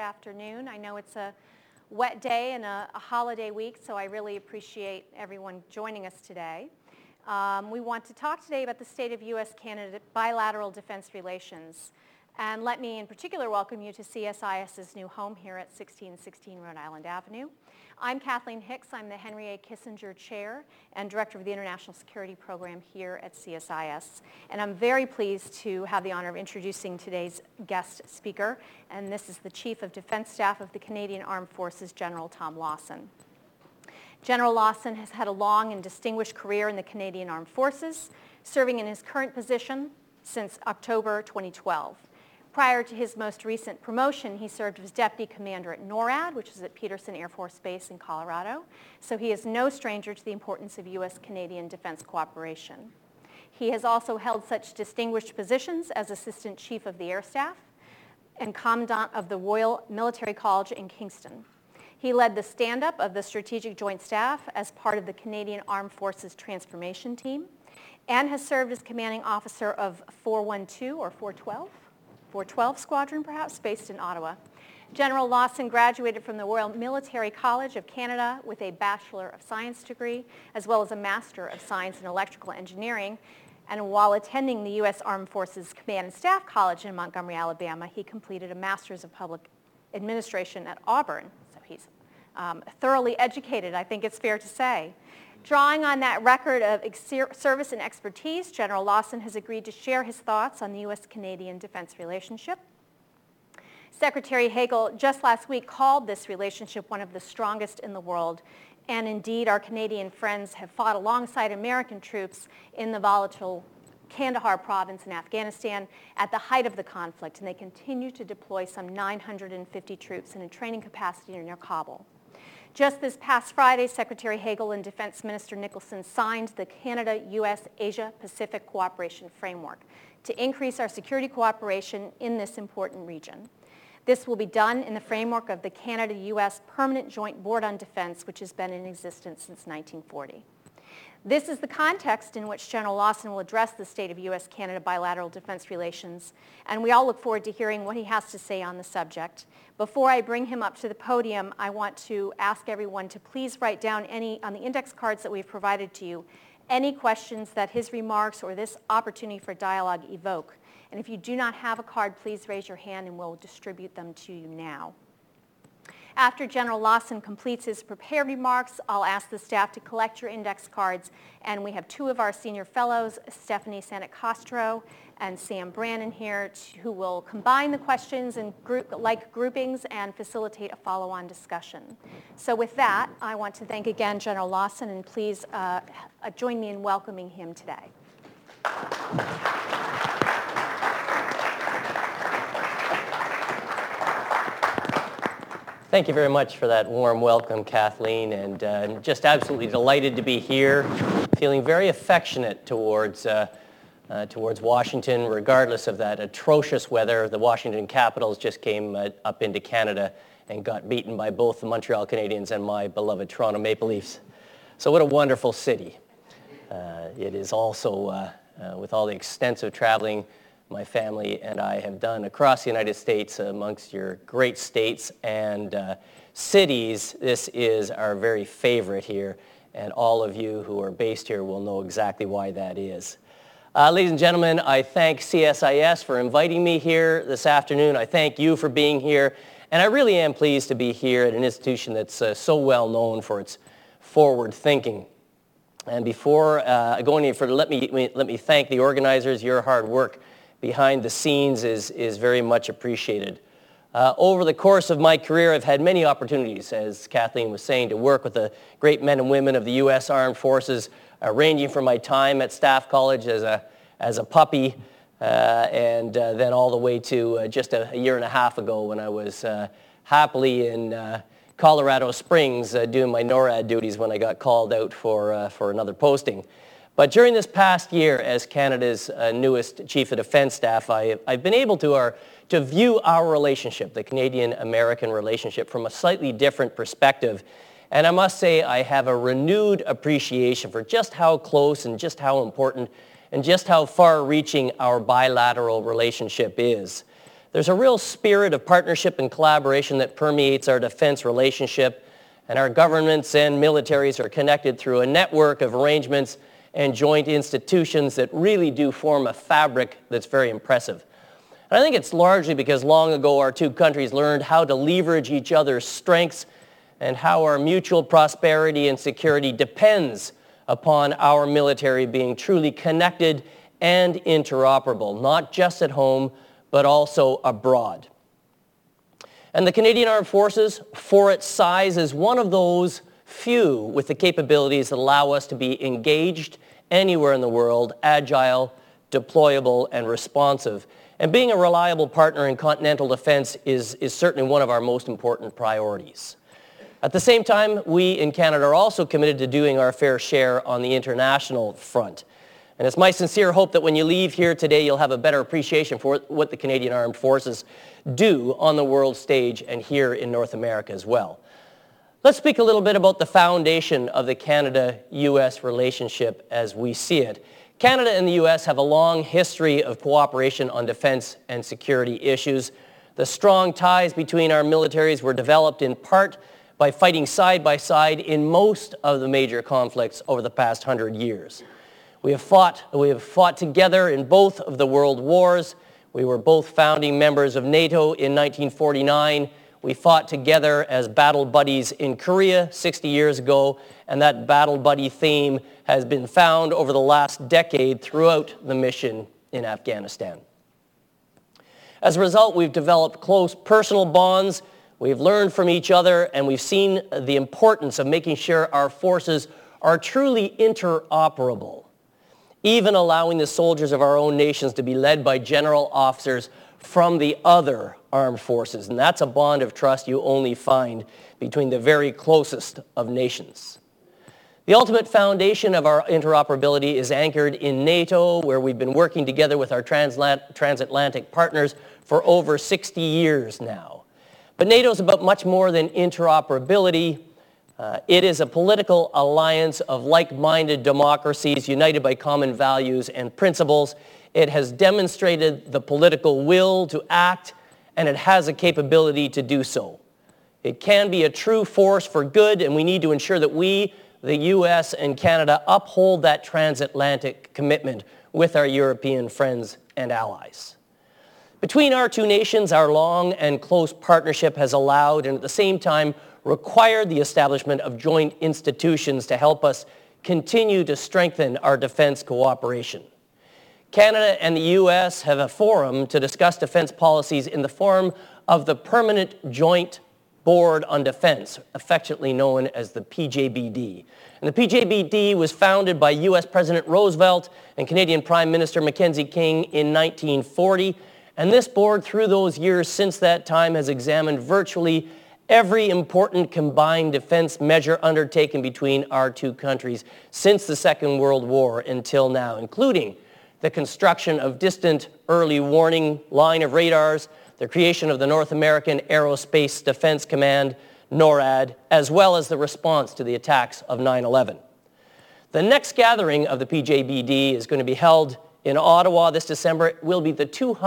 afternoon. I know it's a wet day and a holiday week, so I really appreciate everyone joining us today. We want to talk today about the state of U.S.-Canada bilateral defense relations. And let me in particular welcome you to CSIS's new home here at 1616 Rhode Island Avenue. I'm Kathleen Hicks. I'm the Henry A. Kissinger Chair and Director of the International Security Program here at CSIS. And I'm very pleased to have the honor of introducing today's guest speaker. And this is the Chief of Defense Staff of the Canadian Armed Forces, General Tom Lawson. General Lawson has had a long and distinguished career in the Canadian Armed Forces, serving in his current position since October 2012. Prior to his most recent promotion, he served as Deputy Commander at NORAD, which is at Peterson Air Force Base in Colorado. So he is no stranger to the importance of U.S.-Canadian defense cooperation. He has also held such distinguished positions as Assistant Chief of the Air Staff and Commandant of the Royal Military College in Kingston. He led the stand-up of the Strategic Joint Staff as part of the Canadian Armed Forces Transformation Team and has served as Commanding Officer of 412 or 412 Squadron, perhaps, based in Ottawa. General Lawson graduated from the Royal Military College of Canada with a Bachelor of Science degree, as well as a Master of Science in Electrical Engineering. And while attending the U.S. Armed Forces Command and Staff College in Montgomery, Alabama, he completed a Master's of Public Administration at Auburn. So he's thoroughly educated, I think it's fair to say. Drawing on that record of service and expertise, General Lawson has agreed to share his thoughts on the U.S.-Canadian defense relationship. Secretary Hagel just last week called this relationship one of the strongest in the world, and indeed our Canadian friends have fought alongside American troops in the volatile Kandahar province in Afghanistan at the height of the conflict, and they continue to deploy some 950 troops in a training capacity near Kabul. Just this past Friday, Secretary Hagel and Defense Minister Nicholson signed the Canada-U.S.-Asia-Pacific Cooperation Framework to increase our security cooperation in this important region. This will be done in the framework of the Canada-U.S. Permanent Joint Board on Defense, which has been in existence since 1940. This is the context in which General Lawson will address the state of U.S.-Canada bilateral defense relations, and we all look forward to hearing what he has to say on the subject. Before I bring him up to the podium, I want to ask everyone to please write down on the index cards that we've provided to you, any questions that his remarks or this opportunity for dialogue evoke. And if you do not have a card, please raise your hand and we'll distribute them to you now. After General Lawson completes his prepared remarks, I'll ask the staff to collect your index cards, and we have two of our senior fellows, Stephanie Santacastro and Sam Brannon here, who will combine the questions in groupings and facilitate a follow-on discussion. So with that, I want to thank again General Lawson, and please join me in welcoming him today. Thank you very much for that warm welcome, Kathleen, and just absolutely delighted to be here, feeling very affectionate towards Washington, regardless of that atrocious weather. The Washington Capitals just came up into Canada and got beaten by both the Montreal Canadiens and my beloved Toronto Maple Leafs. So what a wonderful city. It is also, with all the extensive traveling my family and I have done across the United States, amongst your great states and cities, this is our very favorite here, and all of you who are based here will know exactly why that is. Ladies and gentlemen, I thank CSIS for inviting me here this afternoon. I thank you for being here, and I really am pleased to be here at an institution that's so well known for its forward thinking. And before I go any further, let me thank the organizers. Your hard work behind the scenes is very much appreciated. Over the course of my career, I've had many opportunities, as Kathleen was saying, to work with the great men and women of the U.S. Armed Forces, ranging from my time at Staff College as a puppy, and then all the way to just a year and a half ago when I was happily in Colorado Springs doing my NORAD duties when I got called out for another posting. But during this past year, as Canada's newest Chief of Defense Staff, I've been able to view our relationship, the Canadian-American relationship, from a slightly different perspective. And I must say I have a renewed appreciation for just how close and just how important and just how far-reaching our bilateral relationship is. There's a real spirit of partnership and collaboration that permeates our defense relationship, and our governments and militaries are connected through a network of arrangements and joint institutions that really do form a fabric that's very impressive. And I think it's largely because long ago our two countries learned how to leverage each other's strengths and how our mutual prosperity and security depends upon our military being truly connected and interoperable, not just at home, but also abroad. And the Canadian Armed Forces, for its size, is one of those few with the capabilities that allow us to be engaged anywhere in the world, agile, deployable, and responsive. And being a reliable partner in continental defense is certainly one of our most important priorities. At the same time, we in Canada are also committed to doing our fair share on the international front. And it's my sincere hope that when you leave here today, you'll have a better appreciation for what the Canadian Armed Forces do on the world stage and here in North America as well. Let's speak a little bit about the foundation of the Canada-U.S. relationship as we see it. Canada and the U.S. have a long history of cooperation on defense and security issues. The strong ties between our militaries were developed in part by fighting side by side in most of the major conflicts over the past 100 years. We have fought together in both of the world wars. We were both founding members of NATO in 1949. We fought together as battle buddies in Korea 60 years ago, and that battle buddy theme has been found over the last decade throughout the mission in Afghanistan. As a result, we've developed close personal bonds. We've learned from each other, and we've seen the importance of making sure our forces are truly interoperable, even allowing the soldiers of our own nations to be led by general officers from the other armed forces. And that's a bond of trust you only find between the very closest of nations. The ultimate foundation of our interoperability is anchored in NATO, where we've been working together with our transatlantic partners for over 60 years now. But NATO is about much more than interoperability. It is a political alliance of like-minded democracies united by common values and principles. It has demonstrated the political will to act, and it has a capability to do so. It can be a true force for good, and we need to ensure that we, the U.S. and Canada, uphold that transatlantic commitment with our European friends and allies. Between our two nations, our long and close partnership has allowed and at the same time required the establishment of joint institutions to help us continue to strengthen our defense cooperation. Canada and the U.S. have a forum to discuss defense policies in the form of the Permanent Joint Board on Defense, affectionately known as the PJBD. And the PJBD was founded by U.S. President Roosevelt and Canadian Prime Minister Mackenzie King in 1940. And this board, through those years since that time, has examined virtually every important combined defense measure undertaken between our two countries since the Second World War until now, including the construction of distant early warning line of radars, the creation of the North American Aerospace Defense Command, NORAD, as well as the response to the attacks of 9/11. The next gathering of the PJBD is going to be held in Ottawa this December. It will be the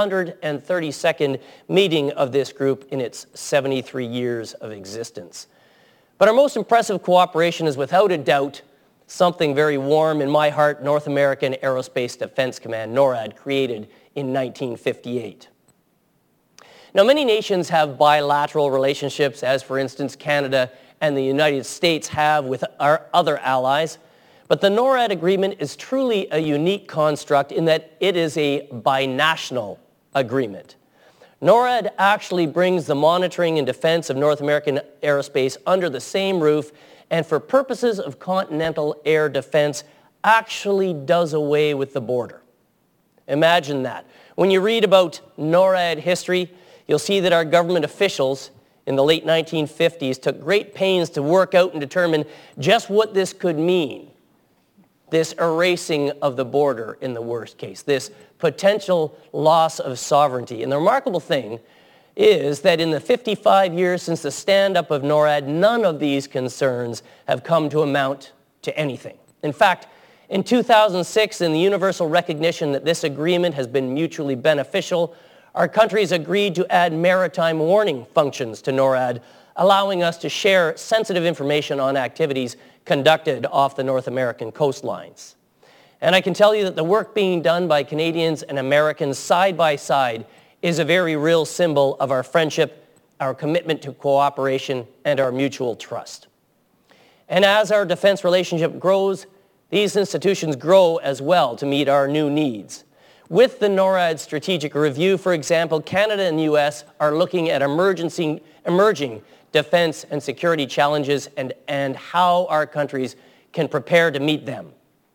232nd meeting of this group in its 73 years of existence. But our most impressive cooperation is without a doubt something very warm in my heart, North American Aerospace Defense Command, NORAD, created in 1958. Now, many nations have bilateral relationships, as for instance Canada and the United States have with our other allies. But the NORAD agreement is truly a unique construct in that it is a binational agreement. NORAD actually brings the monitoring and defense of North American aerospace under the same roof, and for purposes of continental air defense, actually does away with the border. Imagine that. When you read about NORAD history, you'll see that our government officials in the late 1950s took great pains to work out and determine just what this could mean. This erasing of the border in the worst case, this potential loss of sovereignty. And the remarkable thing is that in the 55 years since the stand-up of NORAD, none of these concerns have come to amount to anything. In fact, in 2006, in the universal recognition that this agreement has been mutually beneficial, Our countries agreed to add maritime warning functions to NORAD, allowing us to share sensitive information on activities conducted off the North American coastlines. And I can tell you that the work being done by Canadians and Americans side by side is a very real symbol of our friendship, our commitment to cooperation, and our mutual trust. And as our defense relationship grows, these institutions grow as well to meet our new needs. With the NORAD strategic review, for example, Canada and the U.S. are looking at emerging defense and security challenges and how our countries can prepare to meet them.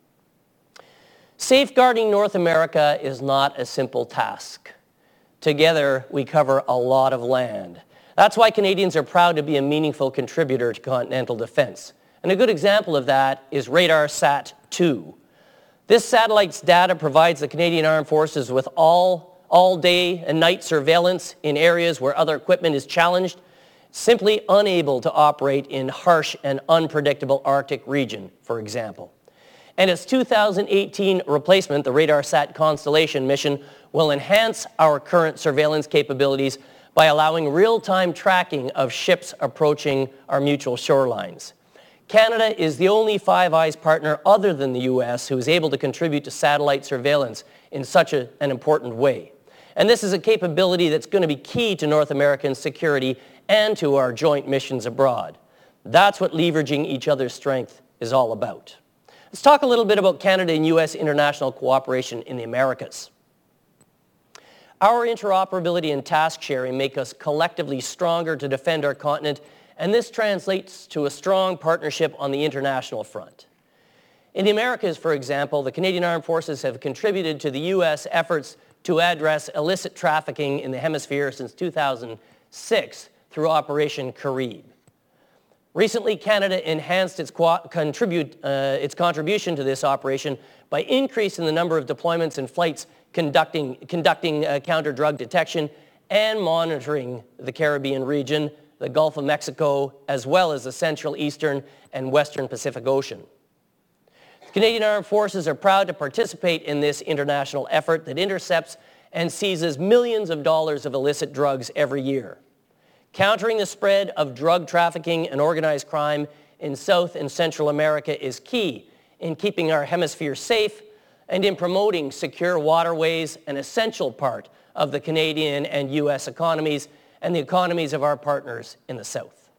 Safeguarding North America is not a simple task. Together, we cover a lot of land. That's why Canadians are proud to be a meaningful contributor to continental defense. And a good example of that is RADARSAT-2. This satellite's data provides the Canadian Armed Forces with all day and night surveillance in areas where other equipment is challenged, simply unable to operate in harsh and unpredictable Arctic region, for example. And its 2018 replacement, the RADARSAT Constellation mission, will enhance our current surveillance capabilities by allowing real-time tracking of ships approaching our mutual shorelines. Canada is the only Five Eyes partner other than the U.S. who is able to contribute to satellite surveillance in such an important way. And this is a capability that's going to be key to North American security and to our joint missions abroad. That's what leveraging each other's strength is all about. Let's talk a little bit about Canada and U.S. international cooperation in the Americas. Our interoperability and task sharing make us collectively stronger to defend our continent, and this translates to a strong partnership on the international front. In the Americas, for example, the Canadian Armed Forces have contributed to the U.S. efforts to address illicit trafficking in the hemisphere since 2006 through Operation Carib. Recently, Canada enhanced its contribution to this operation by increasing the number of deployments and flights conducting counter-drug detection and monitoring the Caribbean region, the Gulf of Mexico, as well as the Central, Eastern, and Western Pacific Ocean. The Canadian Armed Forces are proud to participate in this international effort that intercepts and seizes millions of dollars of illicit drugs every year. Countering the spread of drug trafficking and organized crime in South and Central America is key in keeping our hemisphere safe and in promoting secure waterways, an essential part of the Canadian and U.S. economies and the economies of our partners in the South.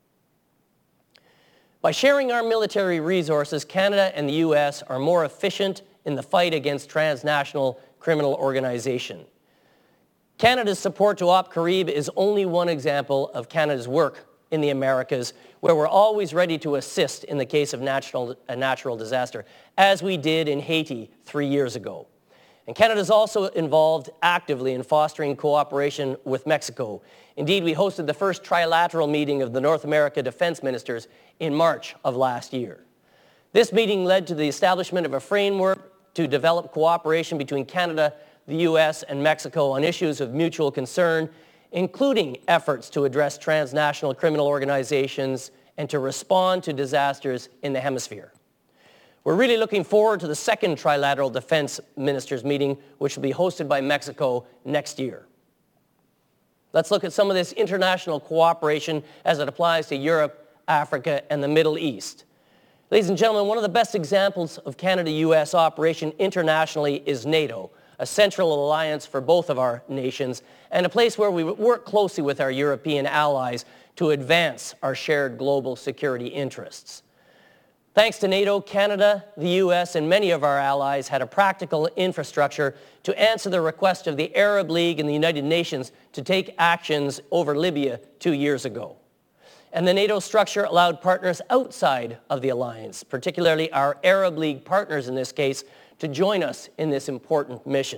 By sharing our military resources, Canada and the U.S. are more efficient in the fight against transnational criminal organization. Canada's support to Op Carib is only one example of Canada's work in the Americas, where we're always ready to assist in the case of a natural disaster, as we did in Haiti 3 years ago. And Canada is also involved actively in fostering cooperation with Mexico. Indeed, we hosted the first trilateral meeting of the North America defense ministers in March of last year. This meeting led to the establishment of a framework to develop cooperation between Canada, the U.S., and Mexico on issues of mutual concern, including efforts to address transnational criminal organizations and to respond to disasters in the hemisphere. We're really looking forward to the second trilateral defense ministers meeting, which will be hosted by Mexico next year. Let's look at some of this international cooperation as it applies to Europe, Africa, and the Middle East. Ladies and gentlemen, one of the best examples of Canada-U.S. operation internationally is NATO, a central alliance for both of our nations, and a place where we work closely with our European allies to advance our shared global security interests. Thanks to NATO, Canada, the U.S., and many of our allies had a practical infrastructure to answer the request of the Arab League and the United Nations to take actions over Libya 2 years ago. And the NATO structure allowed partners outside of the alliance, particularly our Arab League partners in this case, to join us in this important mission.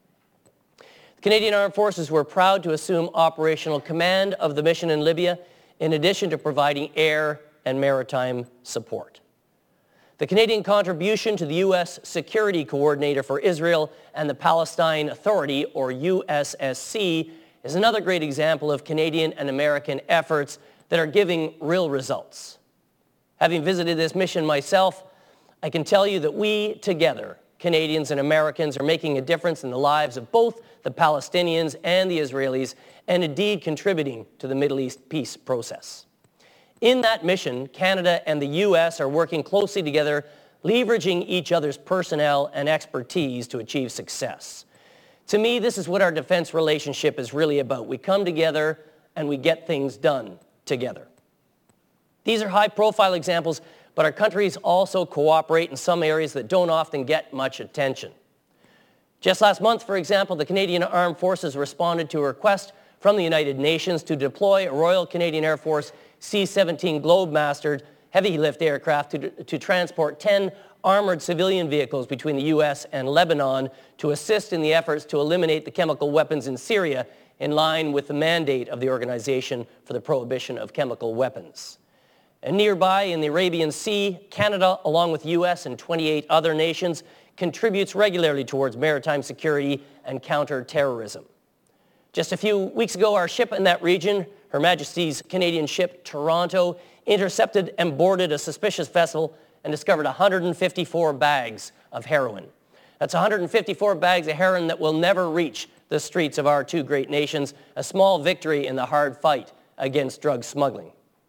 The Canadian Armed Forces were proud to assume operational command of the mission in Libya, in addition to providing air and maritime support. The Canadian contribution to the U.S. Security Coordinator for Israel and the Palestine Authority, or USSC, is another great example of Canadian and American efforts that are giving real results. Having visited this mission myself, I can tell you that we together Canadians and Americans are making a difference in the lives of both the Palestinians and the Israelis, and indeed contributing to the Middle East peace process. In that mission, Canada and the U.S. are working closely together, leveraging each other's personnel and expertise to achieve success. To me, this is what our defense relationship is really about. We come together and we get things done together. These are high-profile examples, but our countries also cooperate in some areas that don't often get much attention. Just last month, for example, the Canadian Armed Forces responded to a request from the United Nations to deploy a Royal Canadian Air Force C-17 Globemaster heavy-lift aircraft to transport 10 armored civilian vehicles between the U.S. and Lebanon to assist in the efforts to eliminate the chemical weapons in Syria, in line with the mandate of the Organization for the Prohibition of Chemical Weapons. And nearby in the Arabian Sea, Canada, along with the U.S. and 28 other nations, contributes regularly towards maritime security and counter-terrorism. Just a few weeks ago, our ship in that region, Her Majesty's Canadian ship Toronto, intercepted and boarded a suspicious vessel and discovered 154 bags of heroin. That's 154 bags of heroin that will never reach the streets of our two great nations, a small victory in the hard fight against drug smuggling.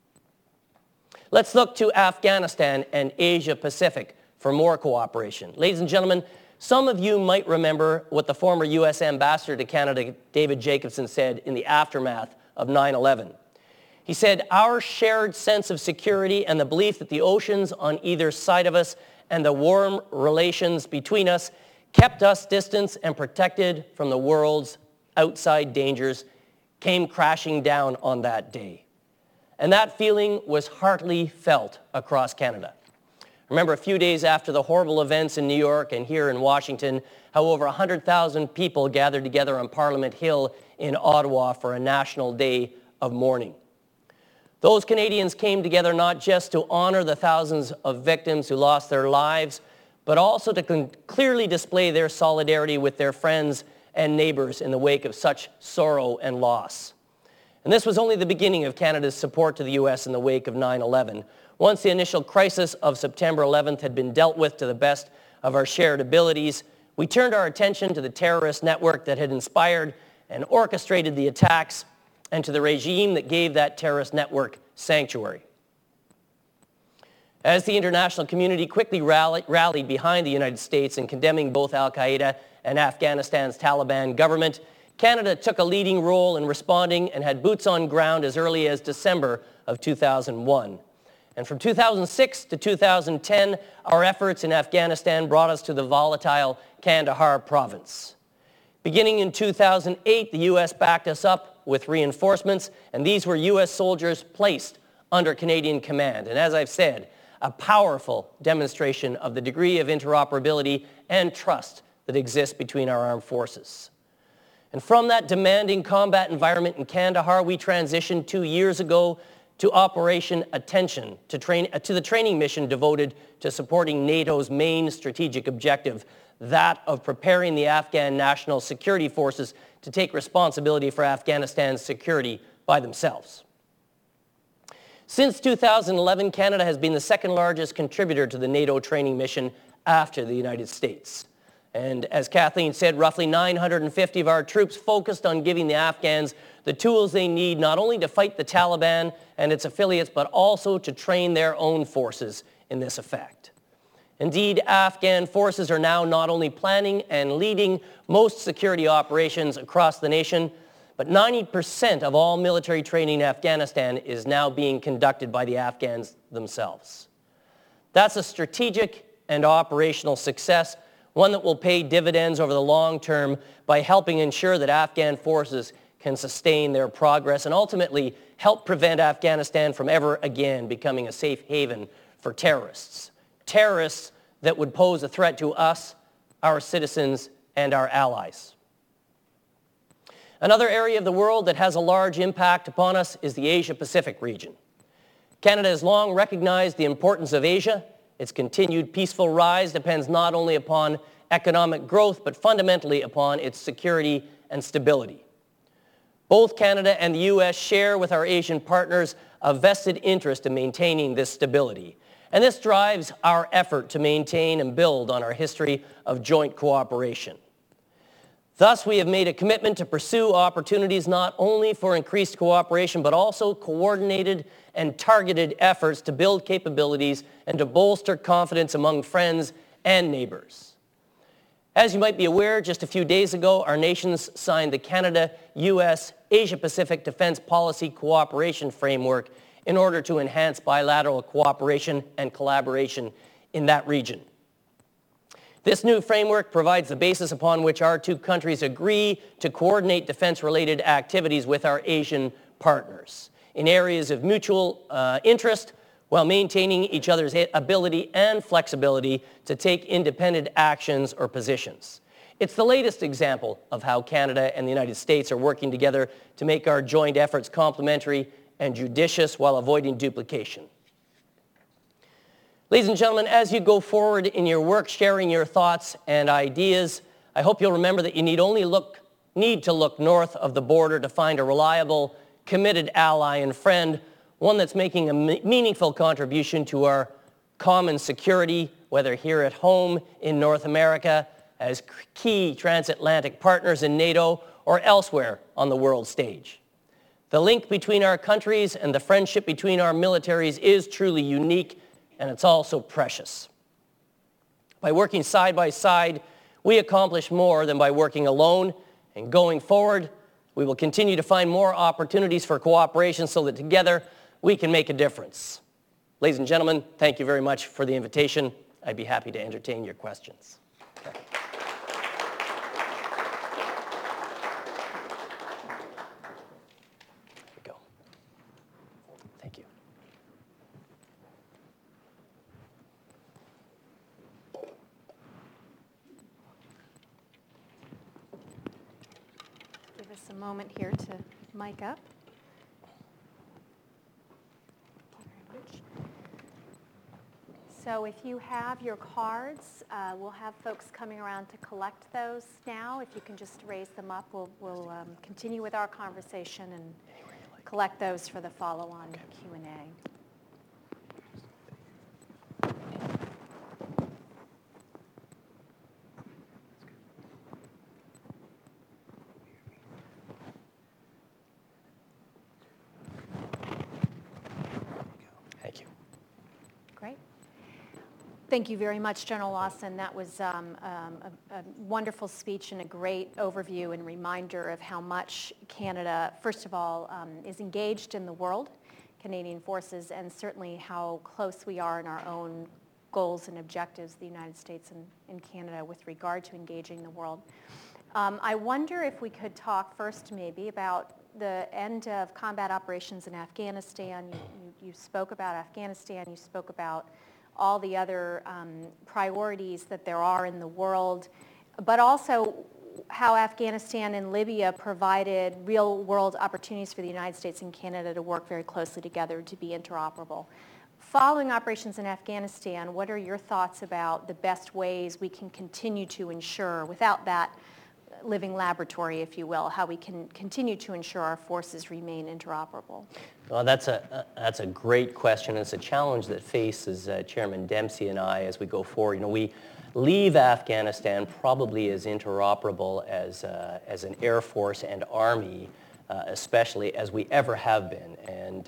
Let's look to Afghanistan and Asia Pacific for more cooperation. Ladies and gentlemen, some of you might remember what the former U.S. Ambassador to Canada, David Jacobson, said in the aftermath of 9/11. He said, "Our shared sense of security and the belief that the oceans on either side of us and the warm relations between us kept us distant and protected from the world's outside dangers came crashing down on that day." And that feeling was heartily felt across Canada. Remember, a few days after the horrible events in New York and here in Washington, how over 100,000 people gathered together on Parliament Hill in Ottawa for a national day of mourning. Those Canadians came together not just to honor the thousands of victims who lost their lives, but also to clearly display their solidarity with their friends and neighbors in the wake of such sorrow and loss. And this was only the beginning of Canada's support to the U.S. in the wake of 9/11. Once the initial crisis of September 11th had been dealt with to the best of our shared abilities, we turned our attention to the terrorist network that had inspired and orchestrated the attacks, and to the regime that gave that terrorist network sanctuary. As the international community quickly rallied behind the United States in condemning both al-Qaeda and Afghanistan's Taliban government, Canada took a leading role in responding and had boots on ground as early as December of 2001. And from 2006 to 2010, our efforts in Afghanistan brought us to the volatile Kandahar province. Beginning in 2008, the U.S. backed us up with reinforcements, and these were U.S. soldiers placed under Canadian command. And as I've said, a powerful demonstration of the degree of interoperability and trust that exists between our armed forces. And from that demanding combat environment in Kandahar, we transitioned 2 years ago to Operation Attention, to the training mission devoted to supporting NATO's main strategic objective, that of preparing the Afghan National Security Forces to take responsibility for Afghanistan's security by themselves. Since 2011, Canada has been the second largest contributor to the NATO training mission after the United States. And as Kathleen said, roughly 950 of our troops focused on giving the Afghans the tools they need not only to fight the Taliban and its affiliates, but also to train their own forces in this effect. Indeed, Afghan forces are now not only planning and leading most security operations across the nation, but 90% of all military training in Afghanistan is now being conducted by the Afghans themselves. That's a strategic and operational success, one that will pay dividends over the long term by helping ensure that Afghan forces can sustain their progress and ultimately help prevent Afghanistan from ever again becoming a safe haven for terrorists. Terrorists that would pose a threat to us, our citizens, and our allies. Another area of the world that has a large impact upon us is the Asia-Pacific region. Canada has long recognized the importance of Asia. Its continued peaceful rise depends not only upon economic growth, but fundamentally upon its security and stability. Both Canada and the U.S. share with our Asian partners a vested interest in maintaining this stability. And this drives our effort to maintain and build on our history of joint cooperation. Thus, we have made a commitment to pursue opportunities not only for increased cooperation, but also coordinated and targeted efforts to build capabilities and to bolster confidence among friends and neighbors. As you might be aware, just a few days ago, our nations signed the Canada-US Asia-Pacific Defense Policy Cooperation Framework in order to enhance bilateral cooperation and collaboration in that region. This new framework provides the basis upon which our two countries agree to coordinate defense-related activities with our Asian partners in areas of mutual interest while maintaining each other's ability and flexibility to take independent actions or positions. It's the latest example of how Canada and the United States are working together to make our joint efforts complementary and judicious while avoiding duplication. Ladies and gentlemen, as you go forward in your work sharing your thoughts and ideas, I hope you'll remember that you need to look north of the border to find a reliable, committed ally and friend, one that's making a meaningful contribution to our common security, whether here at home in North America, as key transatlantic partners in NATO, or elsewhere on the world stage. The link between our countries and the friendship between our militaries is truly unique, and it's also precious. By working side by side, we accomplish more than by working alone, and going forward, we will continue to find more opportunities for cooperation so that together we can make a difference. Ladies and gentlemen, thank you very much for the invitation. I'd be happy to entertain your questions. Okay. Here we go. Thank you. Give us a moment here to mic up. So if you have your cards, we'll have folks coming around to collect those now. If you can just raise them up, we'll continue with our conversation and collect those for the follow-on Q&A. Thank you. Great. Thank you very much, General Lawson. That was a wonderful speech and a great overview and reminder of how much Canada, first of all, is engaged in the world, Canadian forces, and certainly how close we are in our own goals and objectives, the United States and Canada, with regard to engaging the world. I wonder if we could talk first maybe about the end of combat operations in Afghanistan. You spoke about Afghanistan. You spoke about all the other priorities that there are in the world, but also how Afghanistan and Libya provided real-world opportunities for the United States and Canada to work very closely together to be interoperable. Following operations in Afghanistan, what are your thoughts about the best ways we can continue to ensure, without that living laboratory, if you will, how we can continue to ensure our forces remain interoperable? Well, that's a great question. It's a challenge that faces Chairman Dempsey and I as we go forward. You know, we leave Afghanistan probably as interoperable as an Air Force and Army, especially, as we ever have been. And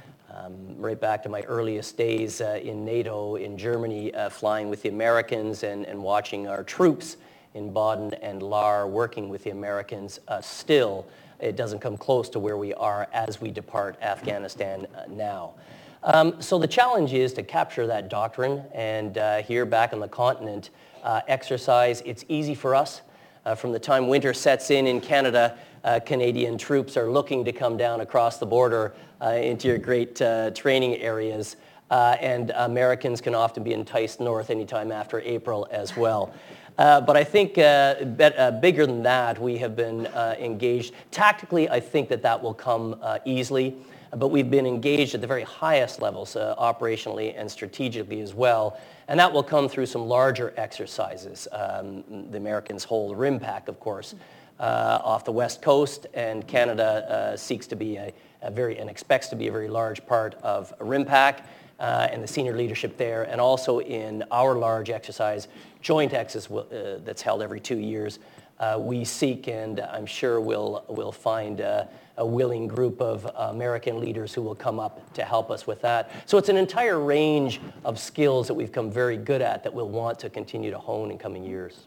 right back to my earliest days in NATO, in Germany, flying with the Americans and watching our troops in Baden and Lahr working with the Americans, still it doesn't come close to where we are as we depart Afghanistan now. So the challenge is to capture that doctrine, and here back on the continent, exercise. It's easy for us. From the time winter sets in Canada, Canadian troops are looking to come down across the border into your great training areas, and Americans can often be enticed north anytime after April as well. But I think bigger than that, we have been engaged. Tactically, I think that will come easily, but we've been engaged at the very highest levels, operationally and strategically as well, and that will come through some larger exercises. The Americans hold RIMPAC, of course, off the West Coast, and Canada seeks to be and expects to be a very large part of RIMPAC. and the senior leadership there, and also in our large exercise, joint exercise that's held every 2 years. We seek, and I'm sure we'll find a willing group of American leaders who will come up to help us with that. So it's an entire range of skills that we've come very good at that we'll want to continue to hone in coming years.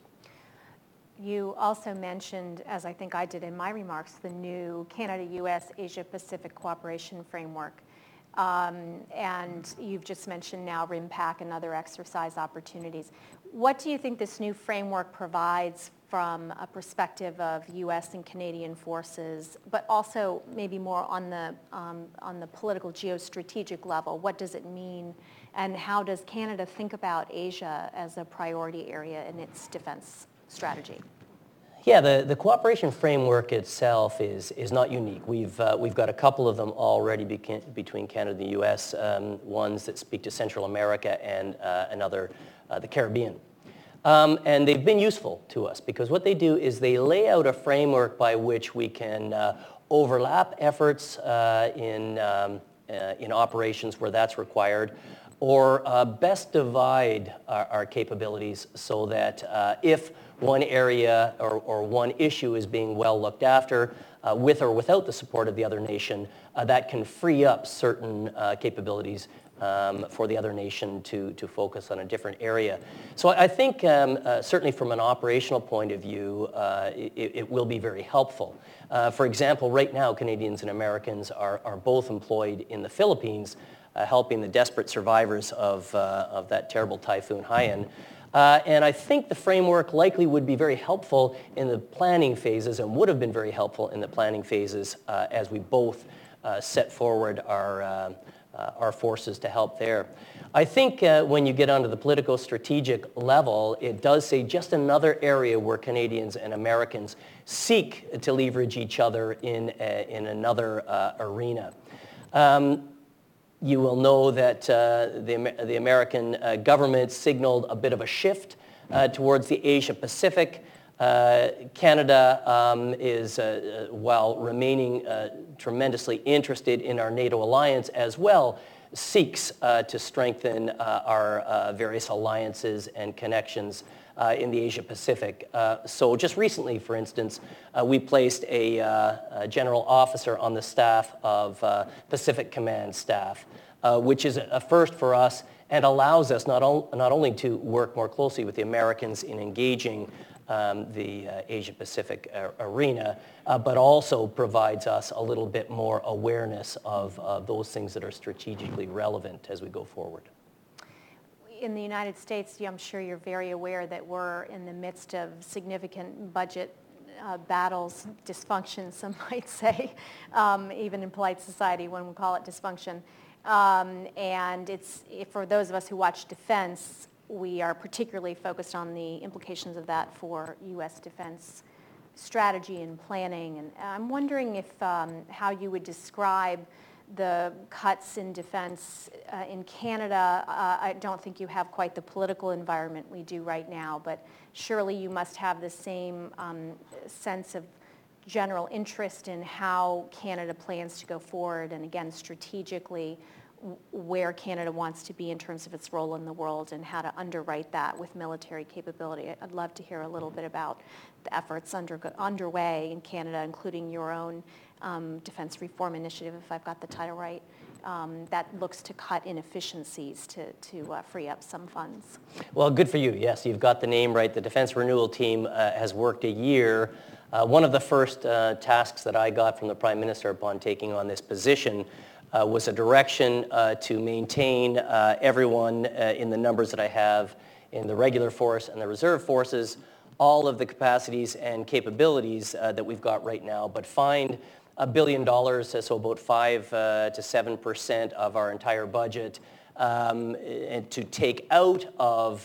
You also mentioned, as I think I did in my remarks, the new Canada-U.S. Asia-Pacific Cooperation Framework. And you've just mentioned now RIMPAC and other exercise opportunities. What do you think this new framework provides from a perspective of U.S. and Canadian forces, but also maybe more on the political geostrategic level? What does it mean, and how does Canada think about Asia as a priority area in its defense strategy? Yeah, the cooperation framework itself is not unique. We've got a couple of them already between Canada and the U.S., ones that speak to Central America and another, the Caribbean. And they've been useful to us because what they do is they lay out a framework by which we can overlap efforts in operations where that's required, or best divide our capabilities so that if one area or one issue is being well looked after, with or without the support of the other nation, that can free up certain capabilities for the other nation to focus on a different area. So I think certainly from an operational point of view, it will be very helpful. For example, right now, Canadians and Americans are both employed in the Philippines, helping the desperate survivors of that terrible Typhoon Haiyan. And I think the framework likely would be very helpful in the planning phases and would have been very helpful in the planning phases as we both set forward our forces to help there. I think when you get onto the political strategic level, it does say just another area where Canadians and Americans seek to leverage each other in another arena. You will know that the American government signaled a bit of a shift towards the Asia-Pacific. Canada is, while remaining tremendously interested in our NATO alliance as well, seeks to strengthen our various alliances and connections in the Asia-Pacific. So just recently, for instance, we placed a general officer on the staff of Pacific Command staff, which is a first for us and allows us not only to work more closely with the Americans in engaging the Asia-Pacific arena, but also provides us a little bit more awareness of those things that are strategically relevant as we go forward. In the United States, I'm sure you're very aware that we're in the midst of significant budget battles, dysfunction, some might say, even in polite society when we call it dysfunction. And it's, for those of us who watch defense, we are particularly focused on the implications of that for U.S. defense strategy and planning. And I'm wondering if how you would describe the cuts in defense in Canada. I don't think you have quite the political environment we do right now, but surely you must have the same sense of general interest in how Canada plans to go forward, and again, strategically, where Canada wants to be in terms of its role in the world and how to underwrite that with military capability. I'd love to hear a little bit about the efforts underway in Canada, including your own Defense Reform Initiative, if I've got the title right, that looks to cut inefficiencies to free up some funds. Well, good for you. Yes, you've got the name right. The Defense Renewal Team has worked a year. One of the first tasks that I got from the Prime Minister upon taking on this position was a direction to maintain everyone in the numbers that I have in the regular force and the reserve forces, all of the capacities and capabilities that we've got right now, but find $1 billion, so about 5 to 7% of our entire budget, and to take out of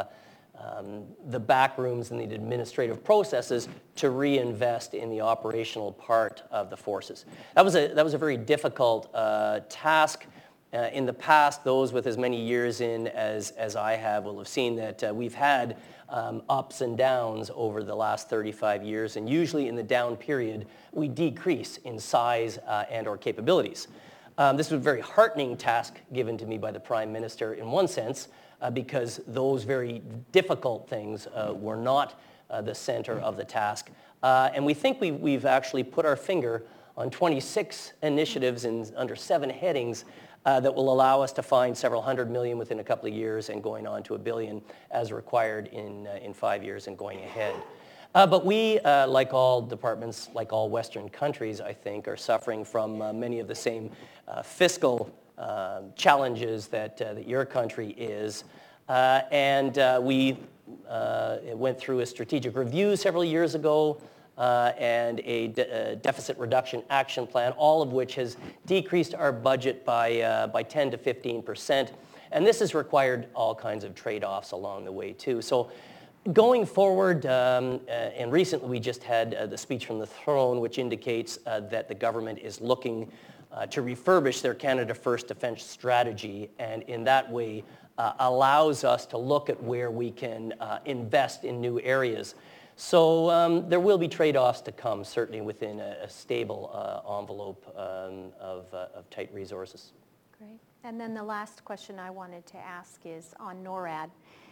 the back rooms and the administrative processes to reinvest in the operational part of the forces. That was a very difficult task. In the past, those with as many years in as I have will have seen that we've had ups and downs over the last 35 years, and usually in the down period, we decrease in size and or capabilities. This was a very heartening task given to me by the Prime Minister in one sense, because those very difficult things were not the center of the task. And we think we've actually put our finger on 26 initiatives under 7 headings that will allow us to find several $100 million within a couple of years and going on to $1 billion as required in 5 years and going ahead. But we, like all departments, like all Western countries, I think, are suffering from many of the same fiscal challenges that your country is. We went through a strategic review several years ago and a deficit reduction action plan, all of which has decreased our budget by 10 to 15%. And this has required all kinds of trade-offs along the way, too. So going forward, and recently we just had the speech from the throne, which indicates that the government is looking to refurbish their Canada First defense strategy, and in that way allows us to look at where we can invest in new areas. So there will be trade-offs to come, certainly within a stable envelope of tight resources. Great. And then the last question I wanted to ask is on NORAD.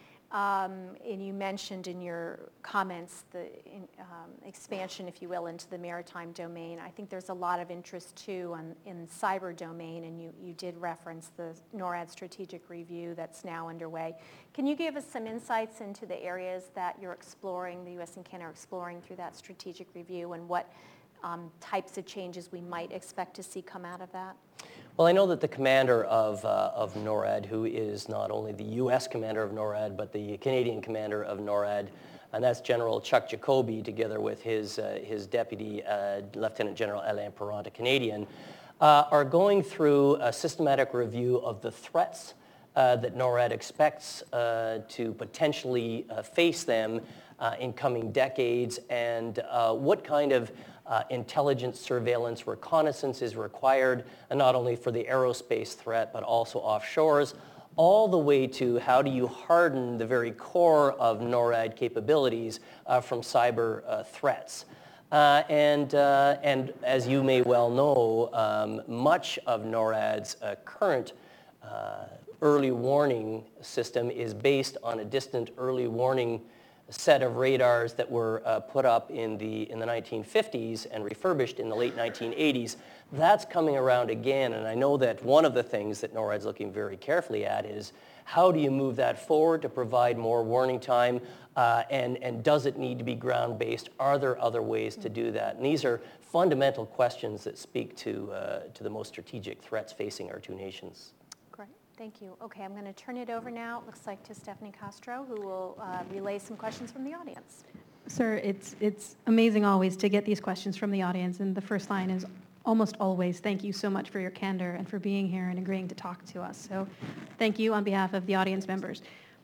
And you mentioned in your comments the expansion, if you will, into the maritime domain. I think there's a lot of interest, too, in cyber domain, and you did reference the NORAD strategic review that's now underway. Can you give us some insights into the areas that you're exploring, the U.S. and Canada are exploring through that strategic review, and what types of changes we might expect to see come out of that? Well, I know that the commander of NORAD, who is not only the U.S. commander of NORAD, but the Canadian commander of NORAD, and that's General Chuck Jacoby, together with his deputy, Lieutenant General Alain Perron, a Canadian, are going through a systematic review of the threats that NORAD expects to potentially face them in coming decades, and what kind of intelligence, surveillance, reconnaissance is required, and not only for the aerospace threat, but also offshores, all the way to how do you harden the very core of NORAD capabilities from cyber threats. And as you may well know, much of NORAD's current early warning system is based on a distant early warning set of radars that were put up in the 1950s and refurbished in the late 1980s. That's coming around again, and I know that one of the things that NORAD's looking very carefully at is how do you move that forward to provide more warning time, and does it need to be ground-based? Are there other ways to do that? And these are fundamental questions that speak to the most strategic threats facing our two nations. Thank you. Okay, I'm going to turn it over now, it looks like, to Stephanie Castro, who will relay some questions from the audience. Sir, it's amazing always to get these questions from the audience, and the first line is almost always, thank you so much for your candor and for being here and agreeing to talk to us. So thank you on behalf of the audience members.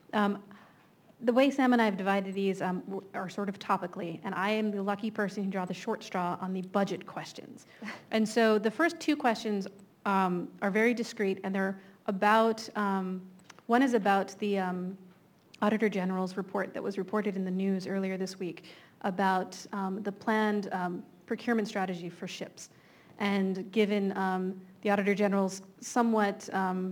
The way Sam and I have divided these are sort of topically, and I am the lucky person who draw the short straw on the budget questions. And so the first 2 questions are very discrete, and they're about, one is about the Auditor General's report that was reported in the news earlier this week about the planned procurement strategy for ships. And given the Auditor General's somewhat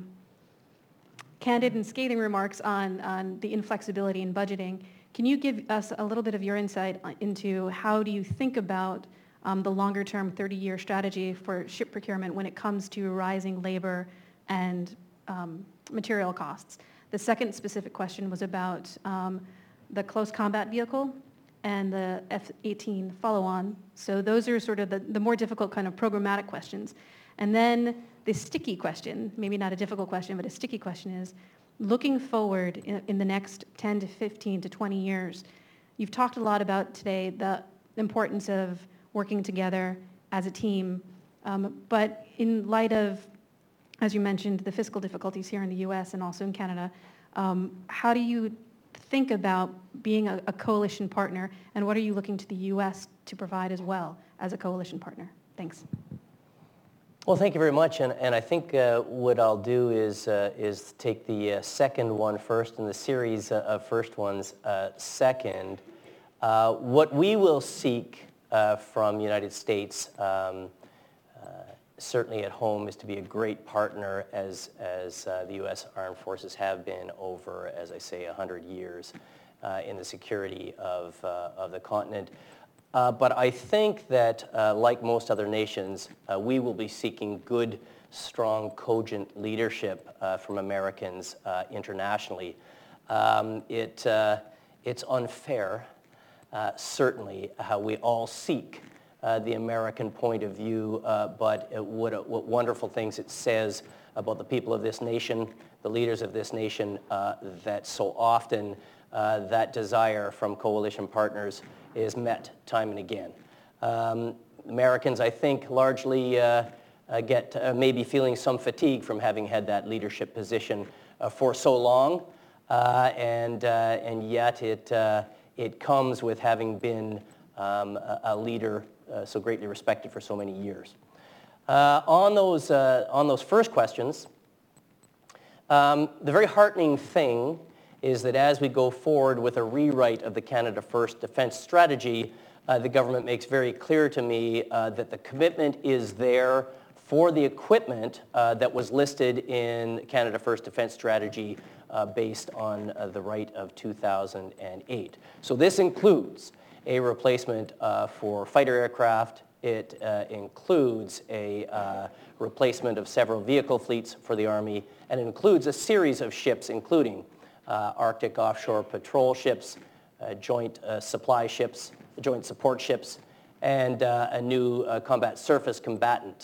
candid and scathing remarks on the inflexibility in budgeting, can you give us a little bit of your insight into how do you think about the longer-term 30-year strategy for ship procurement when it comes to rising labor and material costs? The second specific question was about the close combat vehicle and the F-18 follow-on. So those are sort of the more difficult kind of programmatic questions. And then the sticky question, maybe not a difficult question, but a sticky question is, looking forward in the next 10 to 15 to 20 years, you've talked a lot about today the importance of working together as a team, but in light of, as you mentioned, the fiscal difficulties here in the U.S. and also in Canada, how do you think about being a coalition partner, and what are you looking to the U.S. to provide as well as a coalition partner? Thanks. Well, thank you very much, and I think what I'll do is take the second one first in the series of first ones second. What we will seek from the United States certainly at home is to be a great partner as the U.S. Armed Forces have been over, as I say, 100 years in the security of the continent. But I think that, like most other nations, we will be seeking good, strong, cogent leadership from Americans internationally. It's unfair, certainly, how we all seek the American point of view, but what wonderful things it says about the people of this nation, the leaders of this nation, that so often that desire from coalition partners is met time and again. Americans, I think, largely get maybe feeling some fatigue from having had that leadership position for so long, and yet it comes with having been a leader so greatly respected for so many years. On those first questions, the very heartening thing is that as we go forward with a rewrite of the Canada First Defence Strategy, the government makes very clear to me that the commitment is there for the equipment that was listed in Canada First Defence Strategy based on the right of 2008. So this includes a replacement for fighter aircraft. It includes a replacement of several vehicle fleets for the Army, and it includes a series of ships, including Arctic offshore patrol ships, joint supply ships, joint support ships, and a new combat surface combatant.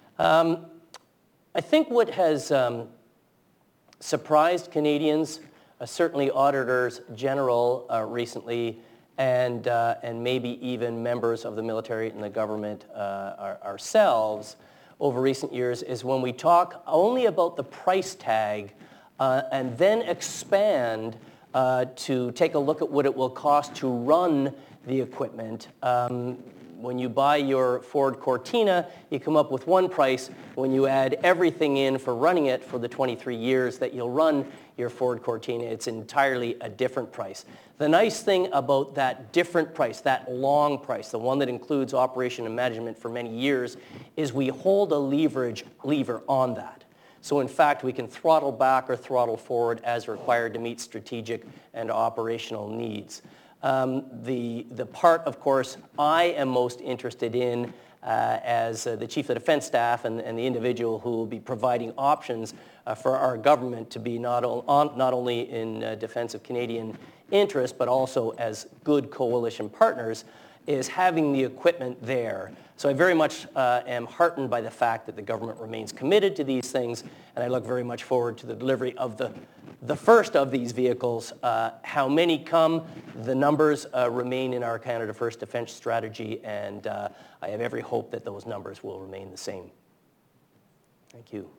I think what has surprised Canadians, certainly auditors general recently, and maybe even members of the military and the government ourselves over recent years, is when we talk only about the price tag and then expand to take a look at what it will cost to run the equipment. When you buy your Ford Cortina, you come up with one price. When you add everything in for running it for the 23 years that you'll run your Ford Cortina, it's entirely a different price. The nice thing about that different price, that long price, the one that includes operation and management for many years, is we hold a lever on that. So in fact, we can throttle back or throttle forward as required to meet strategic and operational needs. The part, of course, I am most interested in as the Chief of Defence Staff and the individual who will be providing options for our government to be not only in defence of Canadian interests, but also as good coalition partners, is having the equipment there. So I very much am heartened by the fact that the government remains committed to these things, and I look very much forward to the delivery of the first of these vehicles. How many come, the numbers remain in our Canada First Defence Strategy, and I have every hope that those numbers will remain the same. Thank you.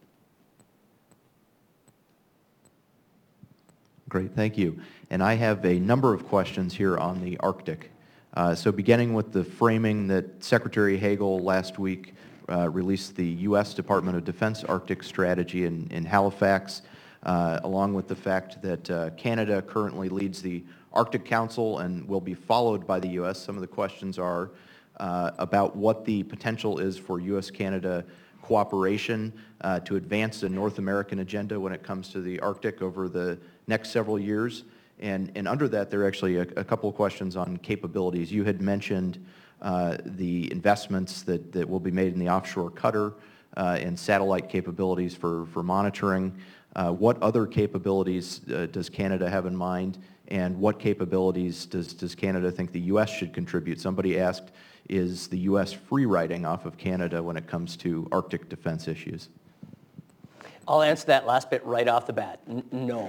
Great, thank you. And I have a number of questions here on the Arctic. So beginning with the framing that Secretary Hagel last week released the U.S. Department of Defense Arctic Strategy in Halifax, along with the fact that Canada currently leads the Arctic Council and will be followed by the U.S. Some of the questions are about what the potential is for U.S.-Canada cooperation to advance the North American agenda when it comes to the Arctic over the next several years. And under that, there are actually a couple of questions on capabilities. You had mentioned the investments that will be made in the offshore cutter and satellite capabilities for monitoring. What other capabilities does Canada have in mind, and what capabilities does Canada think the U.S. should contribute? Somebody asked, is the U.S. free riding off of Canada when it comes to Arctic defense issues? I'll answer that last bit right off the bat. No.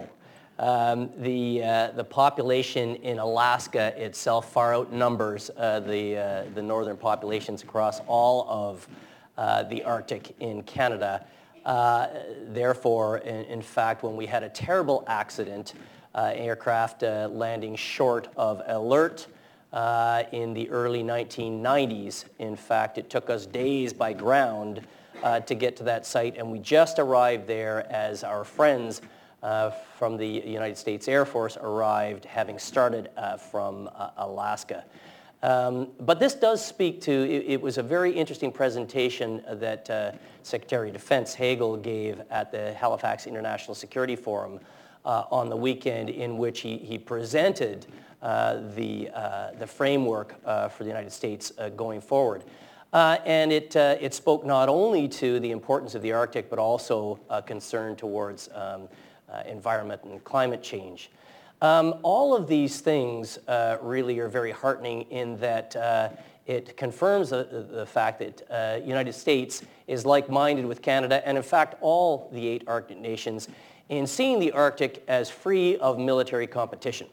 The population in Alaska itself far outnumbers the northern populations across all of the Arctic in Canada. Therefore, in fact, when we had a terrible accident, aircraft landing short of alert in the early 1990s, in fact, it took us days by ground to get to that site, and we just arrived there as our friends from the United States Air Force arrived, having started from Alaska. But this does speak to, it was a very interesting presentation that Secretary of Defense Hagel gave at the Halifax International Security Forum on the weekend, in which he presented the framework for the United States going forward. And it spoke not only to the importance of the Arctic, but also concern towards environment and climate change. All of these things really are very heartening in that it confirms the fact that the United States is like-minded with Canada, and in fact all the 8 Arctic nations, in seeing the Arctic as free of military competition.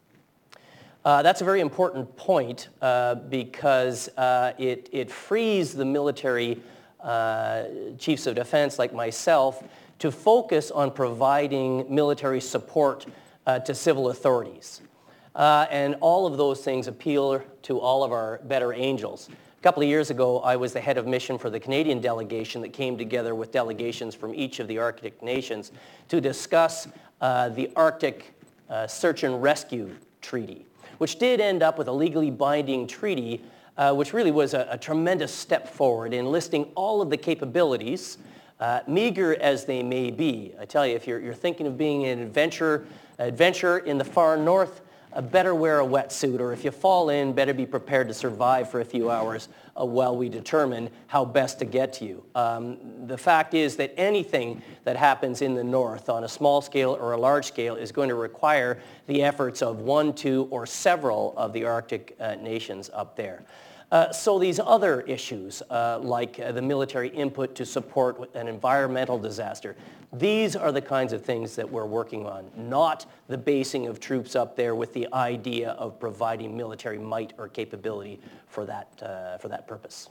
That's a very important point because it frees the military chiefs of defense like myself to focus on providing military support to civil authorities. And all of those things appeal to all of our better angels. A couple of years ago, I was the head of mission for the Canadian delegation that came together with delegations from each of the Arctic nations to discuss the Arctic Search and Rescue Treaty, which did end up with a legally binding treaty, which really was a tremendous step forward in listing all of the capabilities, meager as they may be. I tell you, if you're thinking of being an adventure in the far north, better wear a wetsuit, or if you fall in, better be prepared to survive for a few hours while we determine how best to get to you. The fact is that anything that happens in the north on a small scale or a large scale is going to require the efforts of one, two, or several of the Arctic nations up there. So these other issues, like the military input to support an environmental disaster, these are the kinds of things that we're working on, not the basing of troops up there with the idea of providing military might or capability for that purpose.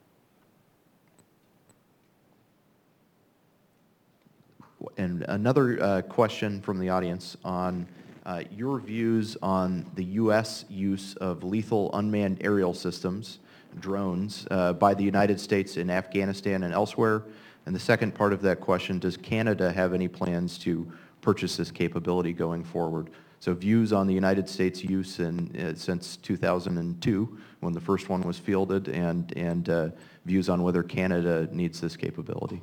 And another question from the audience on your views on the U.S. use of lethal unmanned aerial systems, drones, by the United States in Afghanistan and elsewhere. And the second part of that question, does Canada have any plans to purchase this capability going forward? So views on the United States use since 2002, when the first one was fielded, and views on whether Canada needs this capability.